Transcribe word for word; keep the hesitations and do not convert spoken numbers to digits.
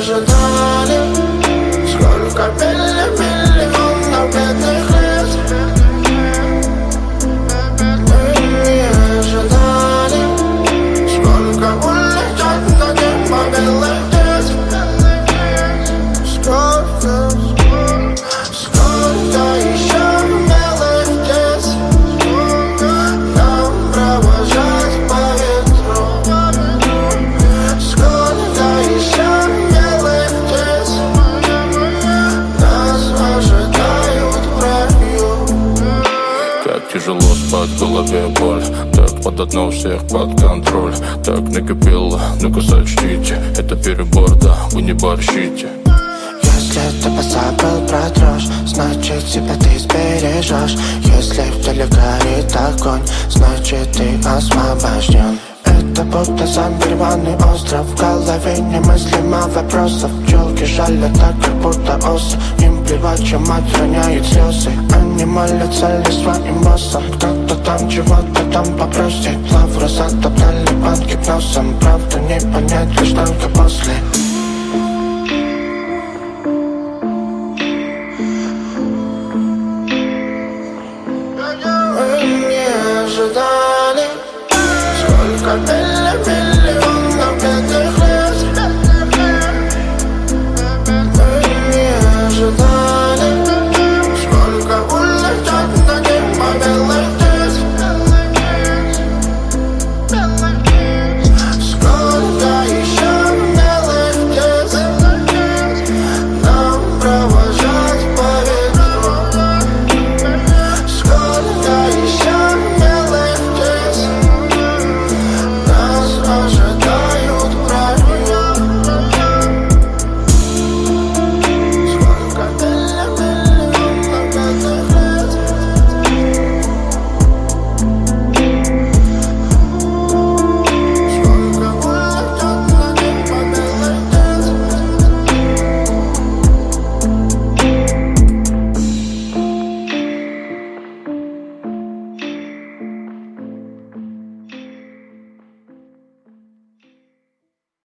ожидали. Сколько милли, миллионов бедных лиц. Мы не ожидали. Сколько улетят на небо белых птиц. Сколько, сколько еще белых птиц нам провожать по ветру. Сколько еще белых птиц нас ожидают в раю. Как тяжело спать, в голове боль. Так под одно всех под контроль. Так накипело, ну-ка сочтите. Это перебор, да, вы не борщите. Если ты позабыл про дрожь, значит себя ты сбережешь. Если в теле горит огонь, значит ты освобожден. Это будто зомбированный остров. В голове немыслимо вопросов. Пчелки жалят так, как будто осы. Им плевать, чем мать роняет слезы. Они молятся лишь своим боссам. Кто-то там чего-то там попросит. Лавру затоптали под гипнозом. Правду не понять лишь только после.